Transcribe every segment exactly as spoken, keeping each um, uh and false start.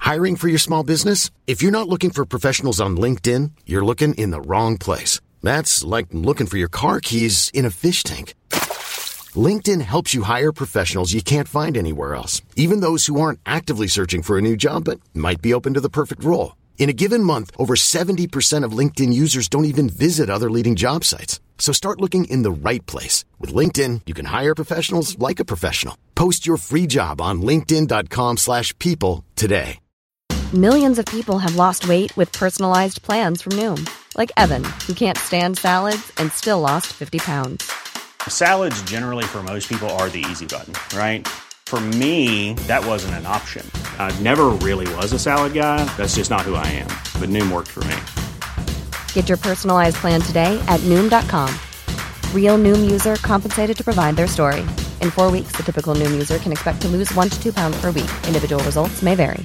Hiring for your small business? If you're not looking for professionals on LinkedIn, you're looking in the wrong place. That's like looking for your car keys in a fish tank. LinkedIn helps you hire professionals you can't find anywhere else, even those who aren't actively searching for a new job but might be open to the perfect role. In a given month, over seventy percent of LinkedIn users don't even visit other leading job sites. So start looking in the right place. With LinkedIn, you can hire professionals like a professional. Post your free job on linkedin.com slash people today. Millions of people have lost weight with personalized plans from Noom. Like Evan, who can't stand salads and still lost fifty pounds. Salads generally for most people are the easy button, right? For me, that wasn't an option. I never really was a salad guy. That's just not who I am. But Noom worked for me. Get your personalized plan today at Noom dot com. Real Noom user compensated to provide their story. In four weeks, the typical Noom user can expect to lose one to two pounds per week. Individual results may vary.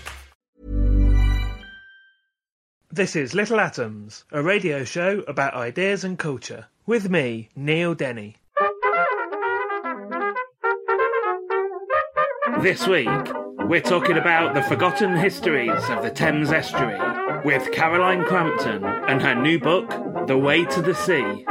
This is Little Atoms, a radio show about ideas and culture. With me, Neil Denny. This week, we're talking about the forgotten histories of the Thames Estuary with Caroline Crampton and her new book, The Way to the Sea.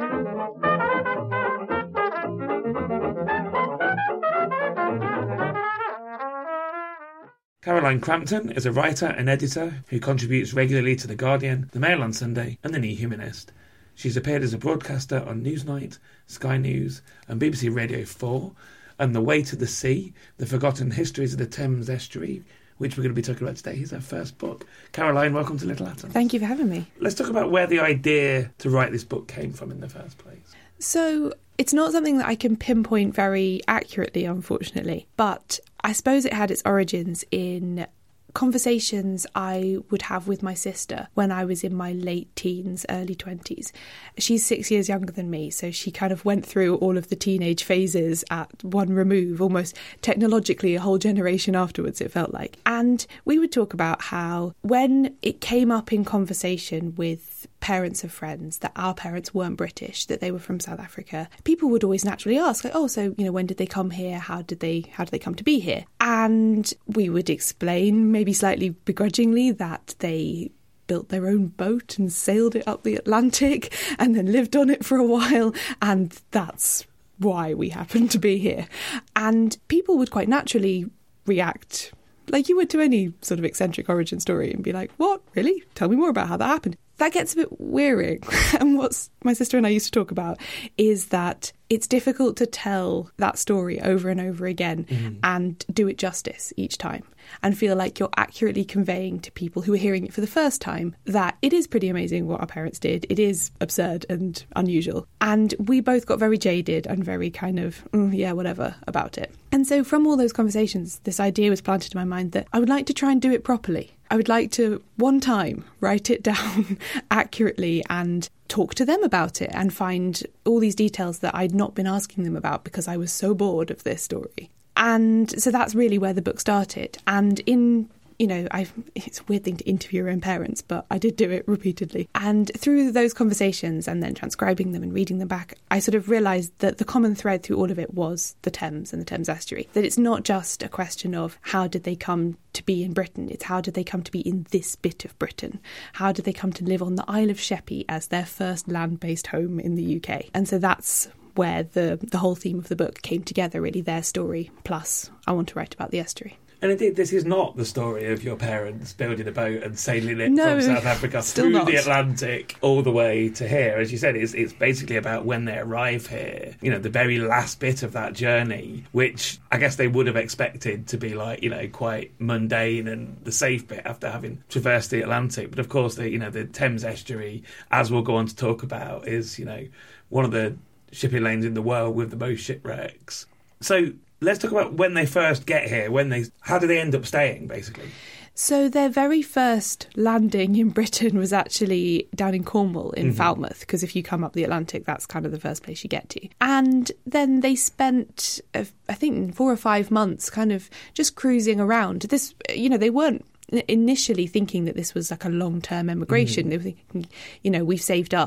Caroline Crampton is a writer and editor who contributes regularly to The Guardian, The Mail on Sunday and The New Humanist. She's appeared as a broadcaster on Newsnight, Sky News and B B C Radio four, and The Way to the Sea, The Forgotten Histories of the Thames Estuary, which we're going to be talking about today. Here's our first book. Caroline, welcome to Little Atoms. Thank you for having me. Let's talk about where the idea to write this book came from in the first place. So it's not something that I can pinpoint very accurately, unfortunately, but I suppose it had its origins in conversations I would have with my sister when I was in my late teens, early twenties. She's six years younger than me, so she kind of went through all of the teenage phases at one remove, almost technologically a whole generation afterwards, it felt like. And we would talk about how when it came up in conversation with parents of friends that our parents weren't British, that they were from South Africa, people would always naturally ask, like, oh, so, you know, when did they come here? How did they, how did they come to be here? And we would explain, maybe slightly begrudgingly, that they built their own boat and sailed it up the Atlantic and then lived on it for a while. And that's why we happen to be here. And people would quite naturally react like you would to any sort of eccentric origin story and be like, what, really? Tell me more about how that happened. That gets a bit wearying. And what my sister and I used to talk about is that it's difficult to tell that story over and over again mm-hmm. and do it justice each time and feel like you're accurately conveying to people who are hearing it for the first time that it is pretty amazing what our parents did. It is absurd and unusual. And we both got very jaded and very kind of, mm, yeah, whatever about it. And so from all those conversations, this idea was planted in my mind that I would like to try and do it properly. I would like to, one time, write it down accurately and talk to them about it and find all these details that I'd not been asking them about because I was so bored of this story. And so that's really where the book started. And in, you know, I've, it's a weird thing to interview your own parents, but I did do it repeatedly. And through those conversations and then transcribing them and reading them back, I sort of realised that the common thread through all of it was the Thames and the Thames Estuary. That it's not just a question of how did they come to be in Britain, it's how did they come to be in this bit of Britain? How did they come to live on the Isle of Sheppey as their first land-based home in the U K? And so that's where the, the whole theme of the book came together, really, their story, plus I want to write about the estuary. And indeed, this is not the story of your parents building a boat and sailing it no, from South Africa through not. the Atlantic all the way to here. As you said, it's it's basically about when they arrive here, you know, the very last bit of that journey, which I guess they would have expected to be like, you know, quite mundane and the safe bit after having traversed the Atlantic. But of course, the you know, the Thames Estuary, as we'll go on to talk about, is, you know, one of the shipping lanes in the world with the most shipwrecks. So let's talk about when they first get here, when they, how do they end up staying, basically? So their very first landing in Britain was actually down in Cornwall in mm-hmm. Falmouth, because if you come up the Atlantic, that's kind of the first place you get to. And then they spent, uh, I think, four or five months kind of just cruising around. This, you know, they weren't initially thinking that this was like a long-term emigration. Mm. They were thinking, you know, we've saved up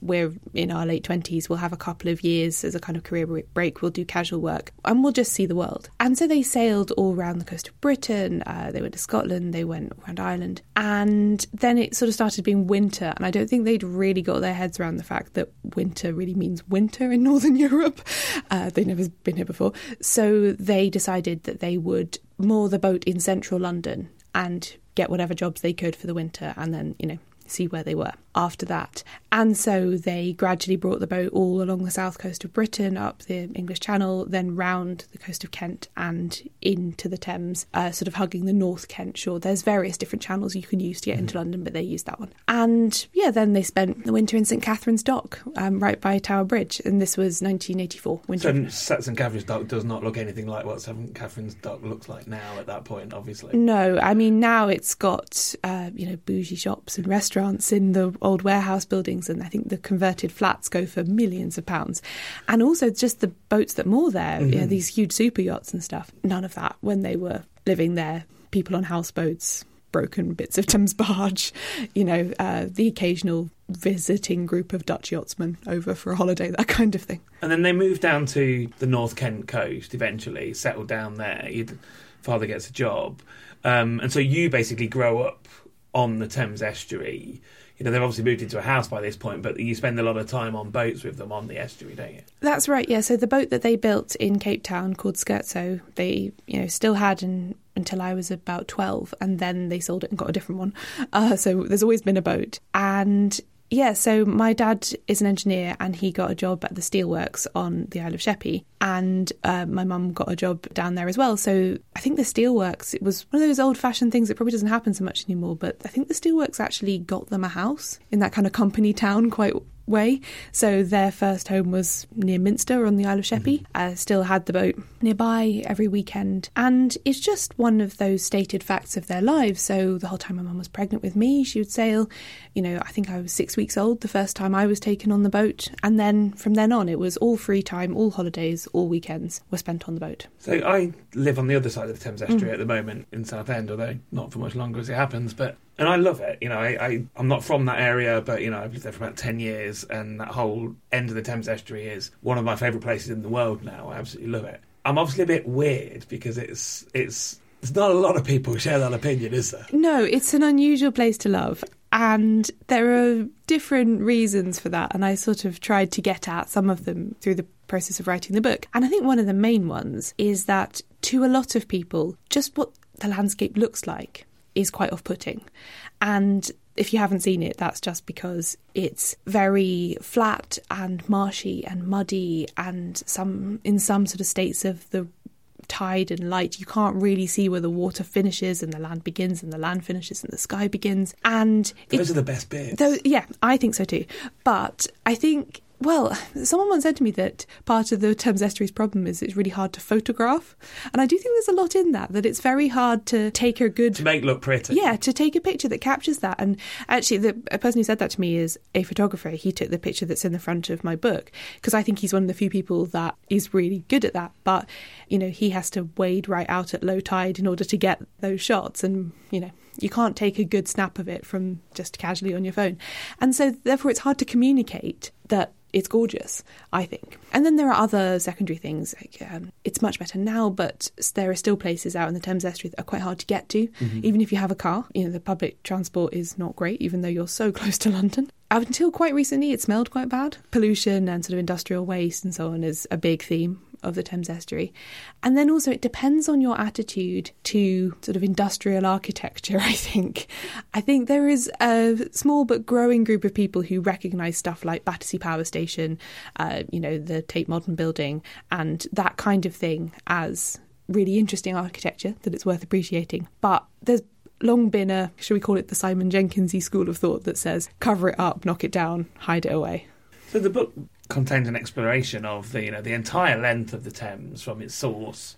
we're in our late twenties, we'll have a couple of years as a kind of career break, we'll do casual work, and we'll just see the world. And so they sailed all around the coast of Britain, uh, they went to Scotland, they went around Ireland, and then it sort of started being winter, and I don't think they'd really got their heads around the fact that winter really means winter in Northern Europe. Uh, they'd never been here before. So they decided that they would moor the boat in central London and get whatever jobs they could for the winter, and then, you know, see where they were after that. And so they gradually brought the boat all along the south coast of Britain, up the English Channel, then round the coast of Kent and into the Thames, uh, sort of hugging the North Kent shore. There's various different channels you can use to get into London, but they used that one. And yeah, then they spent the winter in St Catherine's Dock, um, right by Tower Bridge, and this was nineteen eighty-four. Winter. So St Catherine's Dock does not look anything like what St Catherine's Dock looks like now at that point, obviously. No, I mean, now it's got, uh, you know, bougie shops and restaurants in the old warehouse buildings, and I think the converted flats go for millions of pounds. And also just the boats that moor there, mm-hmm. you know, these huge super yachts and stuff. None of that when they were living there. People on houseboats, broken bits of Thames barge, you know, uh, the occasional visiting group of Dutch yachtsmen over for a holiday, that kind of thing. And then they moved down to the North Kent coast eventually, settled down there. Your father gets a job. Um, and so you basically grow up on the Thames estuary. You know, they've obviously moved into a house by this point, but you spend a lot of time on boats with them on the estuary, don't you? That's right, yeah. So the boat that they built in Cape Town called Scherzo, they, you know, still had an, until I was about twelve, and then they sold it and got a different one. Uh, so there's always been a boat. And yeah, so my dad is an engineer, and he got a job at the steelworks on the Isle of Sheppey, and uh, my mum got a job down there as well. So I think the steelworks, it was one of those old-fashioned things that probably doesn't happen so much anymore, but I think the steelworks actually got them a house in that kind of company town quite way. So their first home was near Minster on the Isle of Sheppey. Mm-hmm. Uh, still had the boat nearby every weekend. And it's just one of those stated facts of their lives. So the whole time my mum was pregnant with me, she would sail. You know, I think I was six weeks old the first time I was taken on the boat. And then from then on, it was all free time, all holidays, all weekends were spent on the boat. So I live on the other side of the Thames estuary mm. at the moment in Southend, although not for much longer as it happens. But and I love it. You know, I, I, I'm not from that area, but, you know, I've lived there for about ten years, and that whole end of the Thames estuary is one of my favourite places in the world now. I absolutely love it. I'm obviously a bit weird because it's it's there's not a lot of people who share that opinion, is there? No, it's an unusual place to love. And there are different reasons for that. And I sort of tried to get at some of them through the process of writing the book. And I think one of the main ones is that to a lot of people, just what the landscape looks like is quite off-putting. And if you haven't seen it, that's just because it's very flat and marshy and muddy, and some in some sort of states of the tide and light, you can't really see where the water finishes and the land begins and the land finishes and the sky begins. And those it, are the best bits. Those, yeah, I think so too. But I think, well, someone once said to me that part of the Thames estuary's problem is it's really hard to photograph. And I do think there's a lot in that, that it's very hard to take a good... To make look pretty. Yeah, to take a picture that captures that. And actually, the a person who said that to me is a photographer. He took the picture that's in the front of my book, because I think he's one of the few people that is really good at that. But, you know, he has to wade right out at low tide in order to get those shots. And, you know, you can't take a good snap of it from just casually on your phone. And so, therefore, it's hard to communicate that it's gorgeous, I think. And then there are other secondary things. Like, um, it's much better now, but there are still places out in the Thames estuary that are quite hard to get to, mm-hmm. even if you have a car. You know, the public transport is not great, even though you're so close to London. Up until quite recently, it smelled quite bad. Pollution and sort of industrial waste and so on is a big theme of the Thames estuary. And then also it depends on your attitude to sort of industrial architecture, I think. I think there is a small but growing group of people who recognise stuff like Battersea Power Station, uh, you know, the Tate Modern Building, and that kind of thing as really interesting architecture that it's worth appreciating. But there's long been a, shall we call it the Simon Jenkinsy school of thought that says, cover it up, knock it down, hide it away. So the book contains an exploration of the, you know, the entire length of the Thames from its source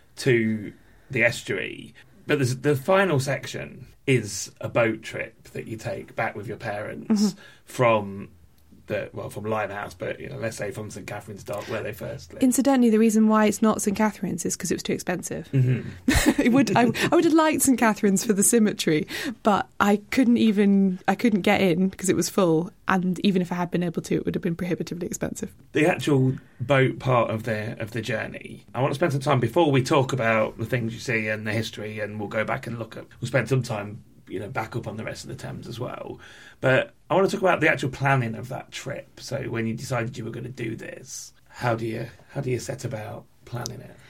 to the estuary. But there's, the final section is a boat trip that you take back with your parents mm-hmm. from that, well, from Limehouse, but you know, let's say from St Catherine's Dock, where they first lived. Incidentally, the reason why it's not St Catherine's is because it was too expensive. Mm-hmm. it would I, I would have liked St Catherine's for the symmetry, but I couldn't even I couldn't get in because it was full, and even if I had been able to, it would have been prohibitively expensive. The actual boat part of the of the journey, I want to spend some time before we talk about the things you see and the history, and we'll go back and look at. We'll spend some time, you know, back up on the rest of the Thames as well. But I want to talk about the actual planning of that trip. So when you decided you were going to do this, how do you how do you set about planning it?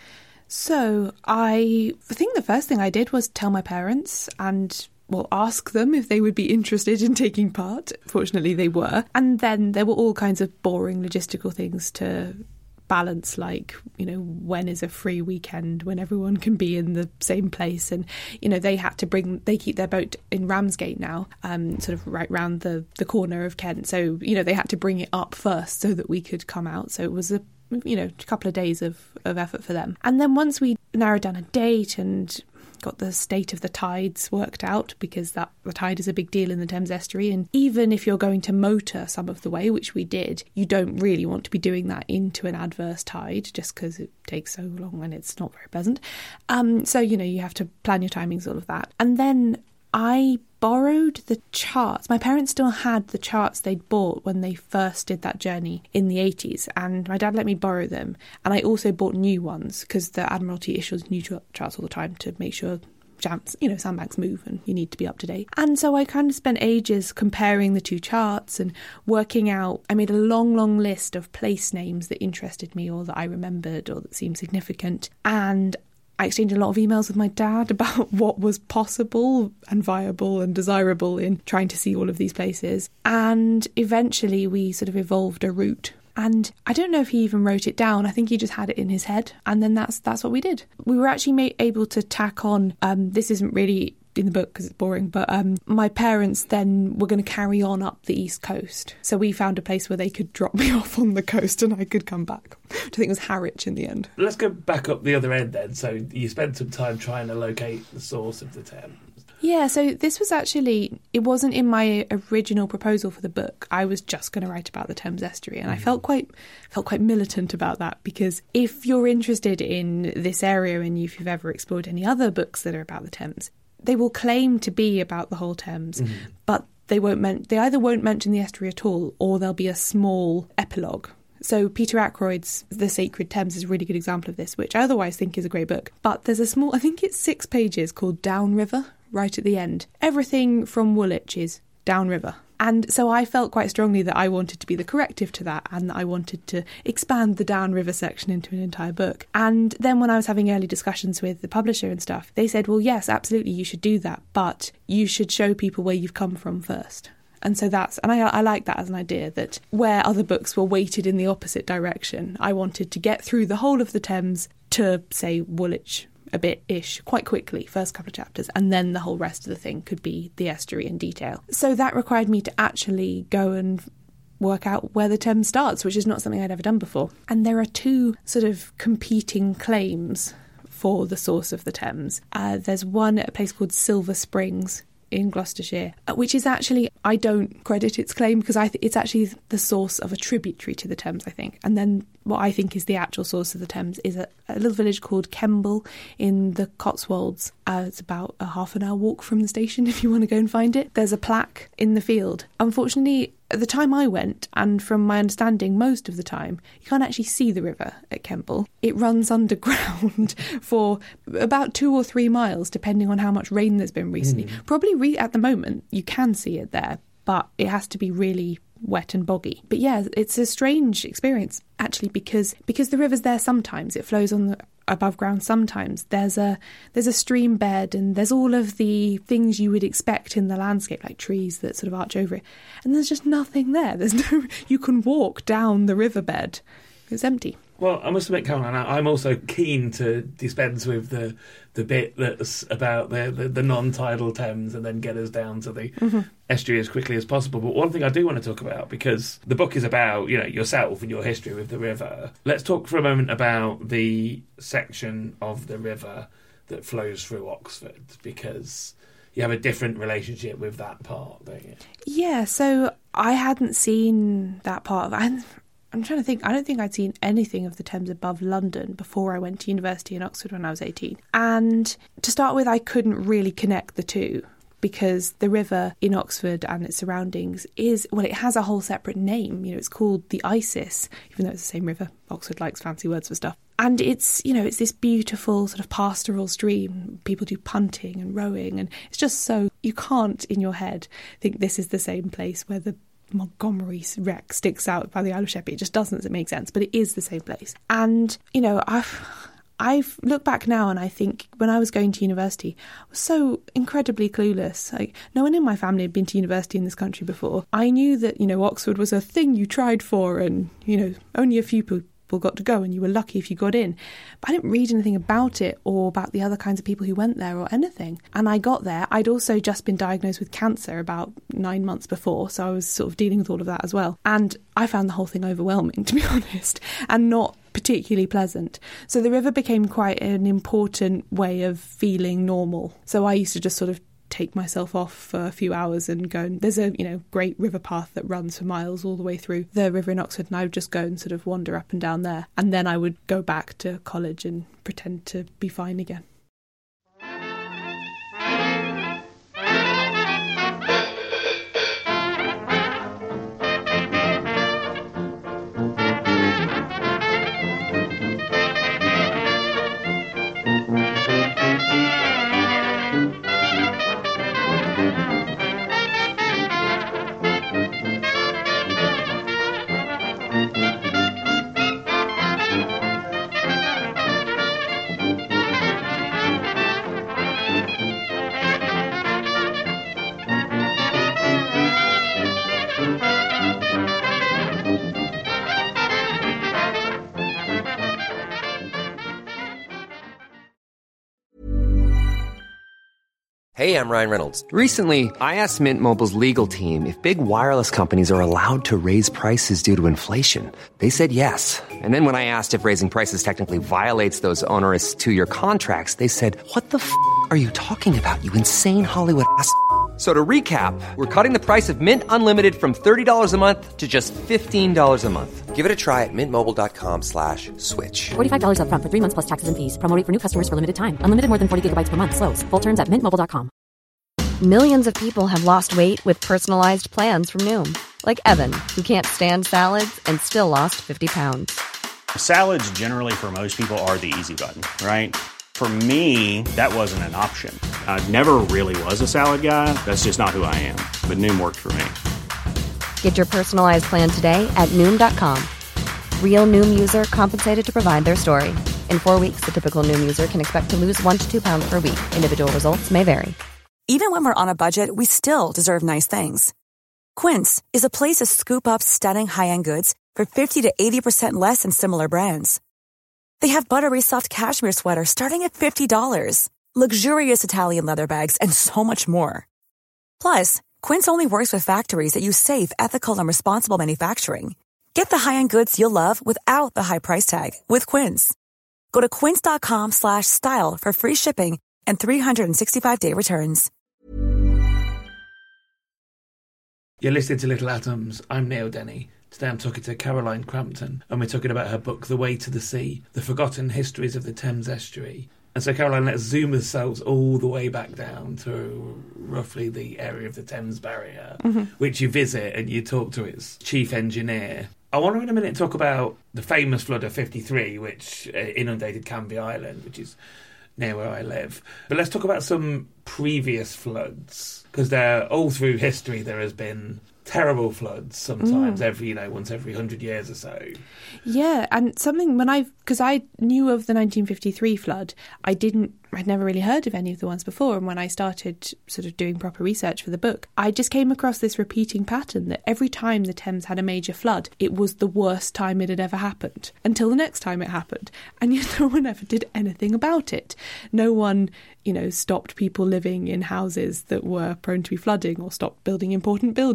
So I think the first thing I did was tell my parents and, well, ask them if they would be interested in taking part. Fortunately, they were. And then there were all kinds of boring logistical things to balance, like, you know, when is a free weekend when everyone can be in the same place. And, you know, they had to bring, they keep their boat in Ramsgate now, um, sort of right round the, the corner of Kent. So, you know, they had to bring it up first so that we could come out. So it was a, you know, a couple of days of, of effort for them. And then once we narrowed down a date and got the state of the tides worked out, because that the tide is a big deal in the Thames estuary, and even if you're going to motor some of the way, which we did, you don't really want to be doing that into an adverse tide just because it takes so long and it's not very pleasant. Um, so, you know, you have to plan your timings, all of that. And then I borrowed the charts. My parents still had the charts they'd bought when they first did that journey in the eighties, and my dad let me borrow them. And I also bought new ones because the Admiralty issues new charts all the time to make sure jams, you know, sandbanks move and you need to be up to date. And so I kind of spent ages comparing the two charts and working out. I made a long, long list of place names that interested me or that I remembered or that seemed significant. And I exchanged a lot of emails with my dad about what was possible and viable and desirable in trying to see all of these places. And eventually we sort of evolved a route. And I don't know if he even wrote it down. I think he just had it in his head. And then that's that's what we did. We were actually made, able to tack on, um, this isn't really in the book because it's boring, but um, my parents then were going to carry on up the East Coast. So we found a place where they could drop me off on the coast and I could come back, which I think was Harwich in the end. Let's go back up the other end then. So you spent some time trying to locate the source of the Thames. Yeah, so this was actually, it wasn't in my original proposal for the book. I was just going to write about the Thames estuary, and mm. I felt quite felt quite militant about that, because if you're interested in this area and if you've ever explored any other books that are about the Thames, they will claim to be about the whole Thames, mm. but they won't men- they either won't mention the estuary at all, or there'll be a small epilogue. So Peter Ackroyd's The Sacred Thames is a really good example of this, which I otherwise think is a great book. But there's a small, I think it's six pages, called Downriver, right at the end. Everything from Woolwich is downriver. And so I felt quite strongly that I wanted to be the corrective to that, and that I wanted to expand the downriver section into an entire book. And then when I was having early discussions with the publisher and stuff, they said, well, yes, absolutely, you should do that, but you should show people where you've come from first. And so that's, and I, I like that as an idea, that where other books were weighted in the opposite direction, I wanted to get through the whole of the Thames to, say, Woolwich a bit-ish, quite quickly, first couple of chapters, and then the whole rest of the thing could be the estuary in detail. So that required me to actually go and work out where the Thames starts, which is not something I'd ever done before. And there are two sort of competing claims for the source of the Thames. Uh, there's one at a place called Silver Springs in Gloucestershire, which is actually, I don't credit its claim, because I th- it's actually the source of a tributary to the Thames, I think. And then what I think is the actual source of the Thames is a, a little village called Kemble in the Cotswolds. Uh, it's about a half an hour walk from the station if you want to go and find it. There's a plaque in the field. Unfortunately, at the time I went, and from my understanding most of the time, you can't actually see the river at Kemble. It runs underground for about two or three miles, depending on how much rain there's been recently. Mm. Probably re- at the moment, you can see it there, but it has to be really wet and boggy. But yeah, it's a strange experience, actually, because because the river's there sometimes. It flows on the above ground sometimes. There's a there's a stream bed, and there's all of the things you would expect in the landscape, like trees that sort of arch over it. And there's just nothing there. There's no, you can walk down the riverbed. It's empty. Well, I must admit, Caroline, I'm also keen to dispense with the the bit that's about the, the, the non-tidal Thames and then get us down to the mm-hmm. estuary as quickly as possible. But one thing I do want to talk about, because the book is about, you know, yourself and your history with the river. Let's talk for a moment about the section of the river that flows through Oxford, because, you have a different relationship with that part, don't you? Yeah, so I hadn't seen that part of it. I'm trying to think. I don't think I'd seen anything of the Thames above London before I went to university in Oxford when I was eighteen. And to start with, I couldn't really connect the two because the river in Oxford and its surroundings is, well, it has a whole separate name. You know, it's called the Isis, even though it's the same river. Oxford likes fancy words for stuff. And it's, you know, it's this beautiful sort of pastoral stream. People do punting and rowing, and it's just so, you can't in your head think this is the same place where the Montgomery wreck sticks out by the Isle of Sheppey. It just doesn't make sense, but it is the same place. And, you know, I've I've looked back now and I think when I was going to university, I was so incredibly clueless. Like, no one in my family had been to university in this country before. I knew that, you know, Oxford was a thing you tried for and, you know, only a few people got to go and you were lucky if you got in. But I didn't read anything about it or about the other kinds of people who went there or anything. And I got there. I'd also just been diagnosed with cancer about nine months before, so I was sort of dealing with all of that as well. And I found the whole thing overwhelming, to be honest, and not particularly pleasant. So the river became quite an important way of feeling normal. So I used to just sort of take myself off for a few hours and go, and there's a, you know, great river path that runs for miles all the way through the river in Oxford, and I would just go and sort of wander up and down there, and then I would go back to college and pretend to be fine again. Hey, I'm Ryan Reynolds. Recently, I asked Mint Mobile's legal team if big wireless companies are allowed to raise prices due to inflation. They said yes. And then when I asked if raising prices technically violates those onerous two-year contracts, they said, what the f*** are you talking about, you insane Hollywood ass f- So to recap, we're cutting the price of Mint Unlimited from thirty dollars a month to just fifteen dollars a month. Give it a try at mintmobile.com slash switch. forty-five dollars up front for three months plus taxes and fees. Promo rate for new customers for limited time. Unlimited more than forty gigabytes per month. Slows full terms at mint mobile dot com. Millions of people have lost weight with personalized plans from Noom. Like Evan, who can't stand salads and still lost fifty pounds. Salads generally for most people are the easy button, right? For me, that wasn't an option. I never really was a salad guy. That's just not who I am. But Noom worked for me. Get your personalized plan today at Noom dot com. Real Noom user compensated to provide their story. In four weeks, the typical Noom user can expect to lose one to two pounds per week. Individual results may vary. Even when we're on a budget, we still deserve nice things. Quince is a place to scoop up stunning high-end goods for fifty to eighty percent less than similar brands. They have buttery soft cashmere sweaters starting at fifty dollars, luxurious Italian leather bags, and so much more. Plus, Quince only works with factories that use safe, ethical, and responsible manufacturing. Get the high-end goods you'll love without the high price tag with Quince. Go to quince.com slash style for free shipping and three sixty-five day returns. You're listening to Little Atoms. I'm Neil Denny. Today I'm talking to Caroline Crampton, and we're talking about her book, The Way to the Sea, The Forgotten Histories of the Thames Estuary. And so, Caroline, let's zoom ourselves all the way back down to roughly the area of the Thames Barrier, mm-hmm. which you visit and you talk to its chief engineer. I want to in a minute talk about the famous flood of fifty-three, which inundated Canvey Island, which is near where I live. But let's talk about some previous floods, because they're all through history there has been terrible floods sometimes, mm. every, you know, once every hundred years or so. Yeah, and something when I, because I knew of the nineteen fifty-three flood, I didn't, I'd never really heard of any of the ones before. And when I started sort of doing proper research for the book, I just came across this repeating pattern that every time the Thames had a major flood, it was the worst time it had ever happened until the next time it happened. And yet no one ever did anything about it. No one, you know, stopped people living in houses that were prone to be flooding or stopped building important buildings right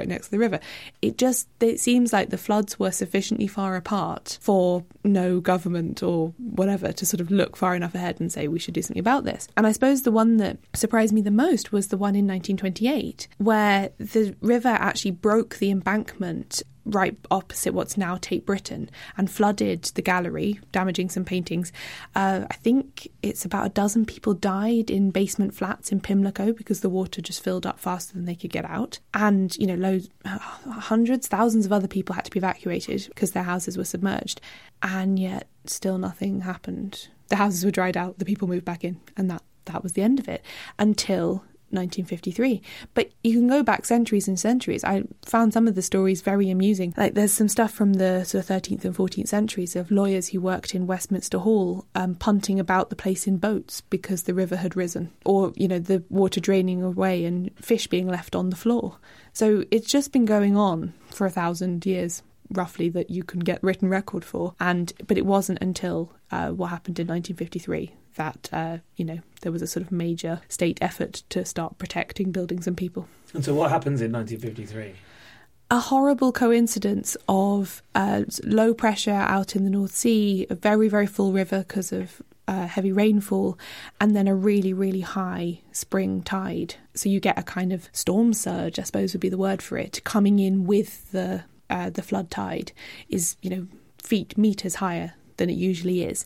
next to the river. It just it seems like the floods were sufficiently far apart for no government or whatever to sort of look far enough ahead and say we should do something about this. And I suppose the one that surprised me the most was the one in nineteen twenty-eight, where the river actually broke the embankment right opposite what's now Tate Britain and flooded the gallery, damaging some paintings. Uh, I think it's about a dozen people died in basement flats in Pimlico because the water just filled up faster than they could get out. And, you know, loads, hundreds, thousands of other people had to be evacuated because their houses were submerged. And yet still nothing happened. The houses were dried out, the people moved back in, and that, that was the end of it until nineteen fifty-three. But you can go back centuries and centuries. I found some of the stories very amusing. Like there's some stuff from the sort of thirteenth and fourteenth centuries of lawyers who worked in Westminster Hall um, punting about the place in boats because the river had risen, or, you know, the water draining away and fish being left on the floor. So it's just been going on for a thousand years roughly that you can get written record for. And but it wasn't until uh, what happened in nineteen fifty-three that, uh, you know, there was a sort of major state effort to start protecting buildings and people. And so what happens in nineteen fifty-three? A horrible coincidence of uh, low pressure out in the North Sea, a very, very full river because of uh, heavy rainfall, and then a really, really high spring tide. So you get a kind of storm surge, I suppose would be the word for it, coming in with the uh, the flood tide is, you know, feet, metres higher than it usually is.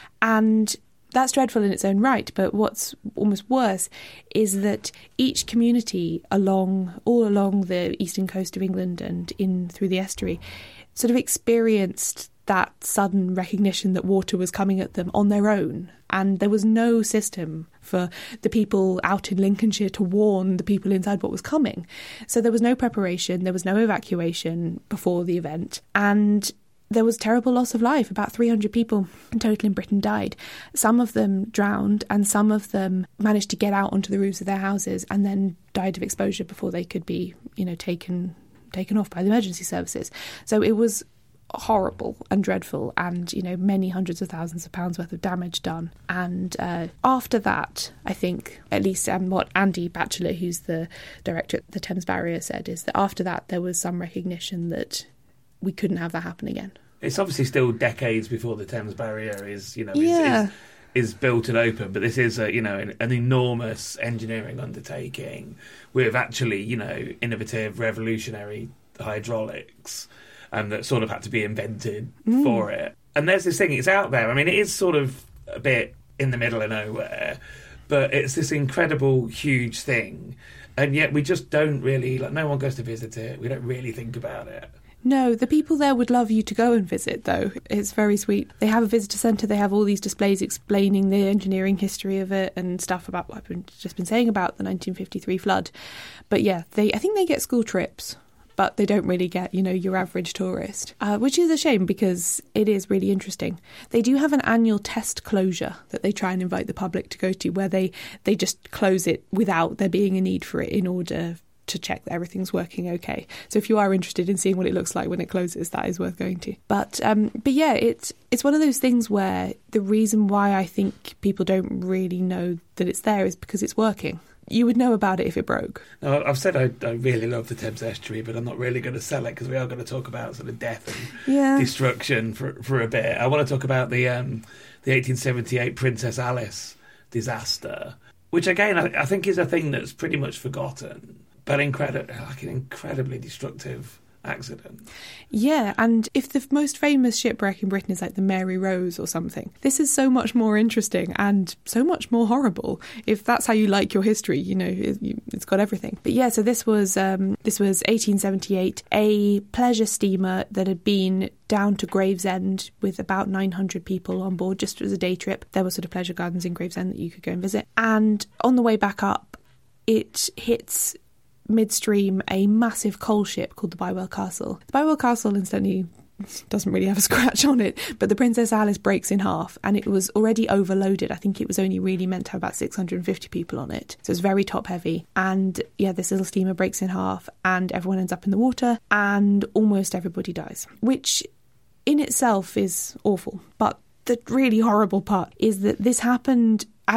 And that's dreadful in its own right, but what's almost worse is that each community along, all along the eastern coast of England and in through the estuary, sort of experienced that sudden recognition that water was coming at them on their own. And there was no system for the people out in Lincolnshire to warn the people inside what was coming. So there was no preparation, there was no evacuation before the event. And there was terrible loss of life. About three hundred people in total in Britain died. Some of them drowned and some of them managed to get out onto the roofs of their houses and then died of exposure before they could be, you know, taken taken off by the emergency services. So it was horrible and dreadful, and, you know, many hundreds of thousands of pounds worth of damage done. And uh, after that, I think, at least um, what Andy Batchelor, who's the director at the Thames Barrier, said is that after that there was some recognition that we couldn't have that happen again. It's obviously still decades before the Thames Barrier is, you know, is, yeah. is, is built and open, but this is a, you know, an, an enormous engineering undertaking with actually, you know, innovative, revolutionary hydraulics um, that sort of had to be invented mm. for it. And there's this thing, it's out there. I mean, it is sort of a bit in the middle of nowhere, but it's this incredible, huge thing. And yet we just don't really, like, no one goes to visit it. We don't really think about it. No, the people there would love you to go and visit, though. It's very sweet. They have a visitor centre. They have all these displays explaining the engineering history of it and stuff about what I've been, just been saying about the nineteen fifty-three flood. But yeah, they I think they get school trips, but they don't really get, you know, your average tourist, uh, which is a shame because it is really interesting. They do have an annual test closure that they try and invite the public to go to, where they, they just close it without there being a need for it in order to check that everything's working okay. So if you are interested in seeing what it looks like when it closes, that is worth going to. But um, but yeah, it's it's one of those things where the reason why I think people don't really know that it's there is because it's working. You would know about it if it broke. Now, I've said I, I really love the Thames Estuary, but I'm not really going to sell it because we are going to talk about sort of death and yeah. destruction for for a bit. I want to talk about the um, the eighteen seventy-eight Princess Alice disaster, which again I, I think is a thing that's pretty much forgotten. But incredible, like an incredibly destructive accident. Yeah, and if the most famous shipwreck in Britain is like the Mary Rose or something, this is so much more interesting and so much more horrible. If that's how you like your history, you know, it, it's got everything. But yeah, so this was um, this was eighteen seventy-eight, a pleasure steamer that had been down to Gravesend with about nine hundred people on board, just as a day trip. There were sort of pleasure gardens in Gravesend that you could go and visit. And on the way back up, it hits midstream a massive coal ship called the Bywell Castle. The Bywell Castle, incidentally, doesn't really have a scratch on it, but the Princess Alice breaks in half, and it was already overloaded. I think it was only really meant to have about six hundred fifty people on it, so it's very top heavy. And yeah, this little steamer breaks in half and everyone ends up in the water and almost everybody dies, which in itself is awful. But the really horrible part is that this happened as it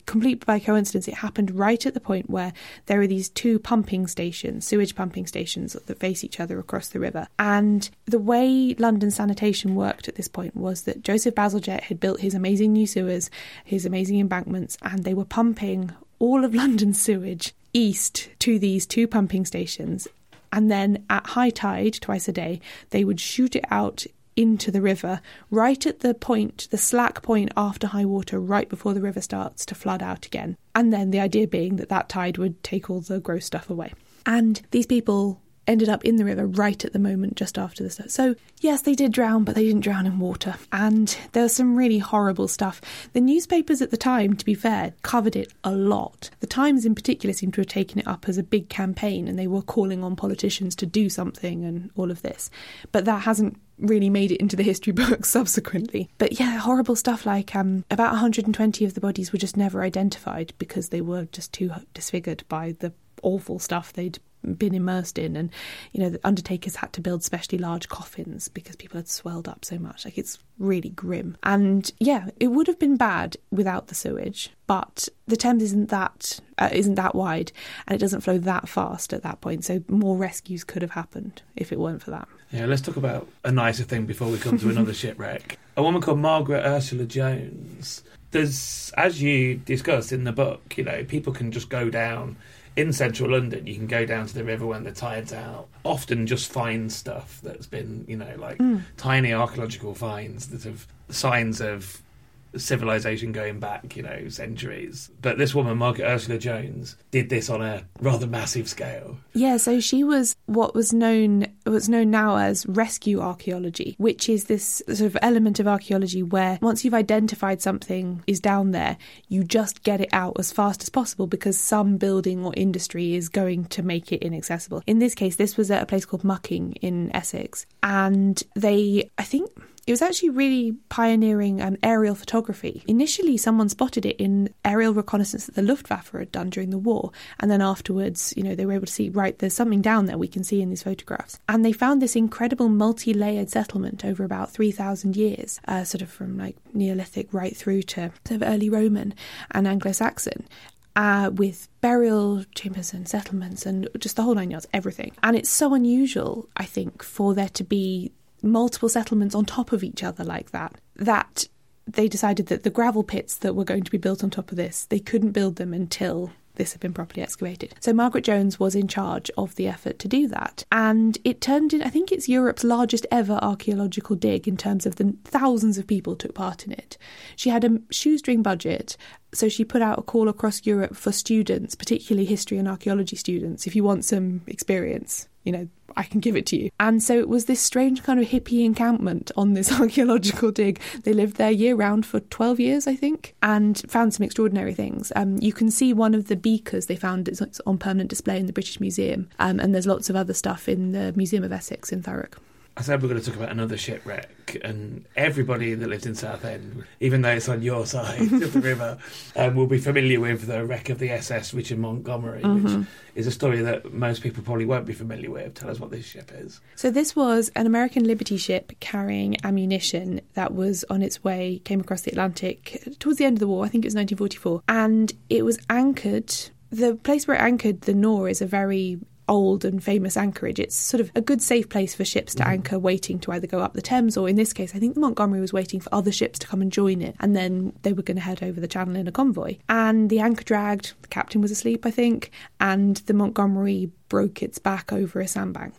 complete by coincidence, it happened right at the point where there are these two pumping stations, sewage pumping stations that face each other across the river. And the way London sanitation worked at this point was that Joseph Bazalgette had built his amazing new sewers, his amazing embankments, and they were pumping all of London's sewage east to these two pumping stations. And then at high tide, twice a day, they would shoot it out into the river, right at the point, the slack point after high water, right before the river starts to flood out again. And then the idea being that that tide would take all the gross stuff away. And these people ended up in the river right at the moment just after the start. So yes, they did drown, but they didn't drown in water. And there was some really horrible stuff. The newspapers at the time, to be fair, covered it a lot. The Times in particular seemed to have taken it up as a big campaign, and they were calling on politicians to do something and all of this. But that hasn't really made it into the history books subsequently. But yeah, horrible stuff like um, about one hundred twenty of the bodies were just never identified because they were just too disfigured by the awful stuff they'd been immersed in. And, you know, the undertakers had to build specially large coffins because people had swelled up so much. Like, it's really grim. And yeah, it would have been bad without the sewage, but the Thames isn't that uh, isn't that wide, and it doesn't flow that fast at that point. So more rescues could have happened if it weren't for that. Yeah, let's talk about a nicer thing before we come to another shipwreck. A woman called Margaret Ursula Jones. There's, as you discussed in the book, you know, people can just go down in central London. You can go down to the river when the tide's out, often just find stuff that's been, you know, like mm. tiny archaeological finds that have signs of civilization going back, you know, centuries. But this woman, Margaret Ursula Jones, did this on a rather massive scale. Yeah, so she was what was known what's known now as rescue archaeology, which is this sort of element of archaeology where once you've identified something is down there, you just get it out as fast as possible because some building or industry is going to make it inaccessible. In this case, this was at a place called Mucking in Essex, and they, I think, it was actually really pioneering um, aerial photography. Initially, someone spotted it in aerial reconnaissance that the Luftwaffe had done during the war. And then afterwards, you know, they were able to see, right, there's something down there we can see in these photographs. And they found this incredible multi-layered settlement over about three thousand years, uh, sort of from like Neolithic right through to sort of early Roman and Anglo-Saxon. Uh, with burial chambers and settlements and just the whole nine yards, everything. And it's so unusual, I think, for there to be multiple settlements on top of each other like that, that they decided that the gravel pits that were going to be built on top of this, they couldn't build them until this had been properly excavated. So Margaret Jones was in charge of the effort to do that. And it turned in, I think it's Europe's largest ever archaeological dig in terms of the thousands of people took part in it. She had a shoestring budget, so she put out a call across Europe for students, particularly history and archaeology students. If you want some experience, you know, I can give it to you. And so it was this strange kind of hippie encampment on this archaeological dig. They lived there year round for twelve years, I think, and found some extraordinary things. Um, you can see one of the beakers they found it's on permanent display in the British Museum. Um, and there's lots of other stuff in the Museum of Essex in Thurrock. I said we're going to talk about another shipwreck, and everybody that lives in Southend, even though it's on your side of the river, um, will be familiar with the wreck of the S S Richard Montgomery, mm-hmm. which is a story that most people probably won't be familiar with. Tell us what this ship is. So this was an American Liberty ship carrying ammunition that was on its way, came across the Atlantic towards the end of the war, I think it was nineteen forty-four, and it was anchored. The place where it anchored, the Nore, is a very old and famous anchorage. It's sort of a good safe place for ships to mm. anchor, waiting to either go up the Thames, or in this case I think the Montgomery was waiting for other ships to come and join it, and then they were going to head over the channel in a convoy. And the anchor dragged, the captain was asleep I think, and the Montgomery broke its back over a sandbank.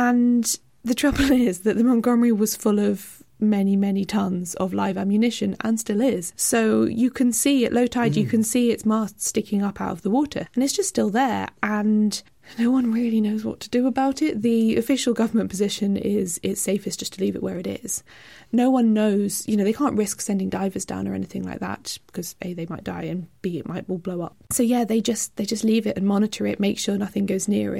And the trouble is that the Montgomery was full of many, many tons of live ammunition, and still is. So you can see at low tide, mm. you can see its mast sticking up out of the water, and it's just still there, and no one really knows what to do about it. The official government position is it's safest just to leave it where it is. No one knows, you know, they can't risk sending divers down or anything like that because A, they might die, and B, it might all blow up. So yeah, they just they just leave it and monitor it, make sure nothing goes near it.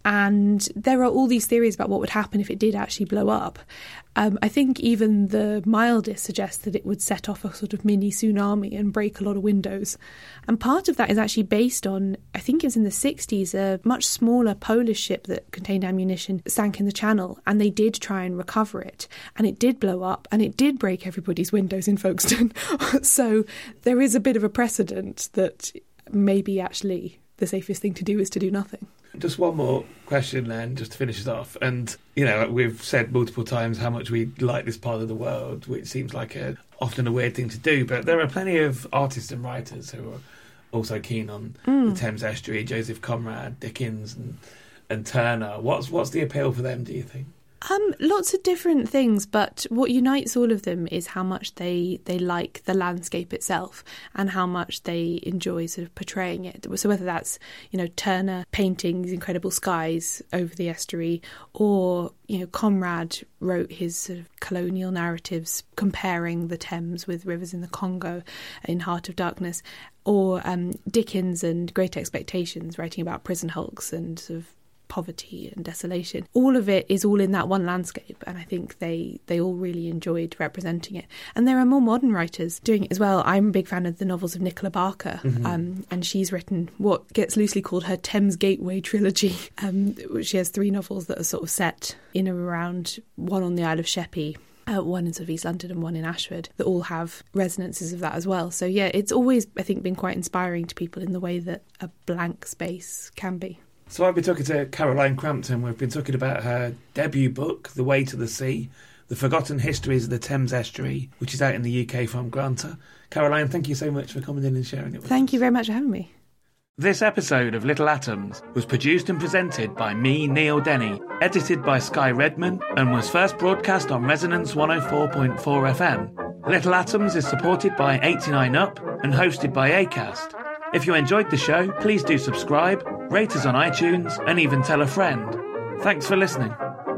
And there are all these theories about what would happen if it did actually blow up. Um, I think even the mildest suggests that it would set off a sort of mini tsunami and break a lot of windows. And part of that is actually based on, I think it was in the sixties, a much smaller Polish ship that contained ammunition sank in the Channel, and they did try and recover it. And it did blow up, and it did break everybody's windows in Folkestone. So there is a bit of a precedent that maybe actually the safest thing to do is to do nothing. Just one more question then, just to finish us off. And, you know, we've said multiple times how much we like this part of the world, which seems like a often a weird thing to do, but there are plenty of artists and writers who are also keen on mm. the Thames Estuary, Joseph Conrad, Dickens and, and Turner. What's what's the appeal for them, do you think? Um, lots of different things, but what unites all of them is how much they, they like the landscape itself and how much they enjoy sort of portraying it. So whether that's, you know, Turner painting these incredible skies over the estuary, or, you know, Conrad wrote his sort of colonial narratives comparing the Thames with rivers in the Congo in Heart of Darkness, or um, Dickens and Great Expectations writing about prison hulks and sort of poverty and desolation. All of it is all in that one landscape, and I think they they all really enjoyed representing it. And there are more modern writers doing it as well. I'm a big fan of the novels of Nicola Barker, mm-hmm. um, and she's written what gets loosely called her Thames Gateway trilogy. Um, she has three novels that are sort of set in and around, one on the Isle of Sheppey, Uh, one in sort of East London and one in Ashford, that all have resonances of that as well. So yeah, it's always, I think, been quite inspiring to people in the way that a blank space can be. So I've been talking to Caroline Crampton. We've been talking about her debut book, The Way to the Sea, The Forgotten Histories of the Thames Estuary, which is out in the U K from Granta. Caroline, thank you so much for coming in and sharing it with us. Thank you very much for having me. This episode of Little Atoms was produced and presented by me, Neil Denny, edited by Sky Redman, and was first broadcast on Resonance one oh four point four F M. Little Atoms is supported by eighty-nine up and hosted by Acast. If you enjoyed the show, please do subscribe, rate us on iTunes, and even tell a friend. Thanks for listening.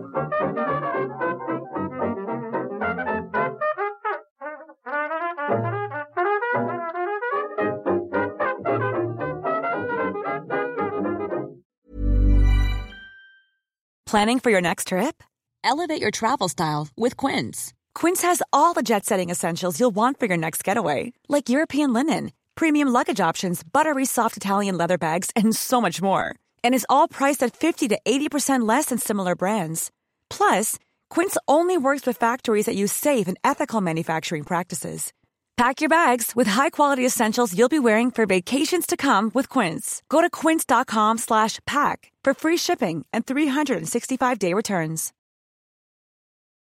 Planning for your next trip? Elevate your travel style with Quince. Quince has all the jet-setting essentials you'll want for your next getaway, like European linen, premium luggage options, buttery soft Italian leather bags, and so much more. And is all priced at fifty to eighty percent less than similar brands. Plus, Quince only works with factories that use safe and ethical manufacturing practices. Pack your bags with high-quality essentials you'll be wearing for vacations to come with Quince. Go to quince.com slash pack for free shipping and three sixty-five day returns.